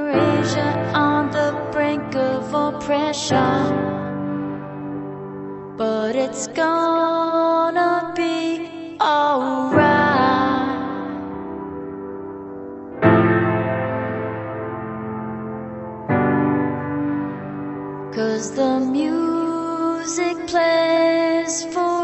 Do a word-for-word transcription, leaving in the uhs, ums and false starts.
erasure on the brink of oppression. But it's gonna be alright, 'cause the music plays for